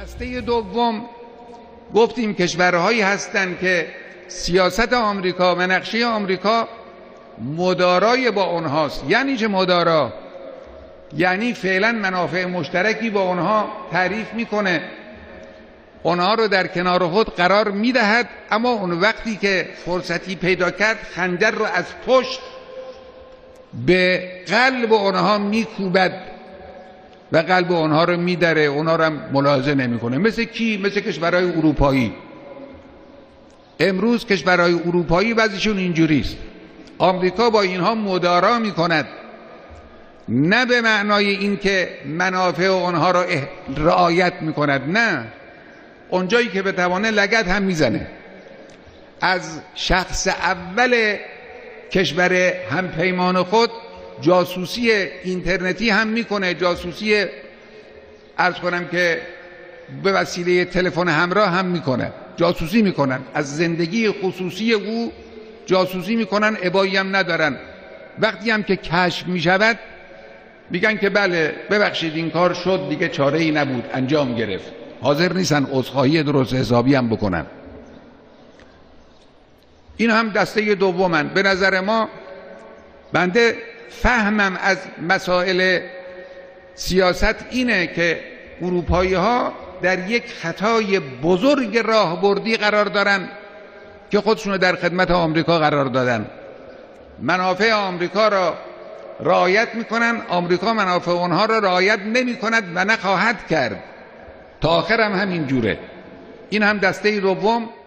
دسته دوم گفتیم کشورهایی هستند که سیاست آمریکا و نقشه آمریکا مدارای با اونهاست. یعنی چه مدارا؟ یعنی فعلا منافع مشترکی با اونها تعریف میکنه، اونها رو در کنار خود قرار میدهد، اما اون وقتی که فرصتی پیدا کرد خنجر رو از پشت به قلب اونها میکوبد و قلب اونها رو میدره، اونها رو هم ملاحظه نمیکنه. مثل کی؟ مثل کشورهای اروپایی. امروز کشورهای اروپایی وضعشون اینجوریست. آمریکا با اینها مدارا میکند، نه به معنای این که منافع اونها را رعایت میکند، نه، اونجایی که بتوانه لگد هم میزنه. از شخص اول کشور همپیمان خود جاسوسی اینترنتی هم میکنه، جاسوسی عرض کنم که به وسیله تلفن همراه هم میکنه، جاسوسی میکنن، از زندگی خصوصی او جاسوسی میکنن، ابایی هم ندارن. وقتی هم که کشف میشود میگن که بله ببخشید این کار شد دیگه، چاره ای نبود، انجام گرفت. حاضر نیستن عذرخواهی درست حسابی هم بکنن. این هم دسته دومن. به نظر ما، بنده فهمم از مسائل سیاست اینه که اروپایی ها در یک خطای بزرگ راهبردی قرار دارن که خودشونو در خدمت آمریکا قرار دادن. منافع آمریکا را رعایت میکنن، آمریکا منافع اونها را رعایت نمی کند و نخواهد کرد، تا آخر هم همین جوره. این هم دسته دوم.